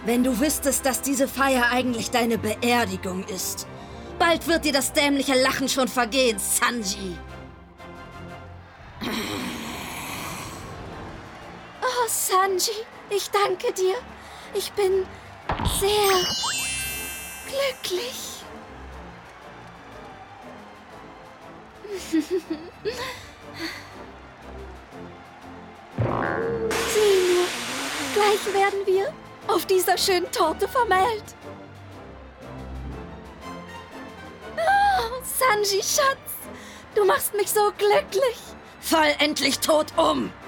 Wenn du wüsstest, dass diese Feier eigentlich deine Beerdigung ist. Bald wird dir das dämliche Lachen schon vergehen, Sanji. Oh, Sanji, ich danke dir. Ich bin sehr glücklich. Sieh nur, gleich werden wir auf dieser schönen Torte vermählt. Oh, Sanji, Schatz, du machst mich so glücklich. Fall endlich tot um!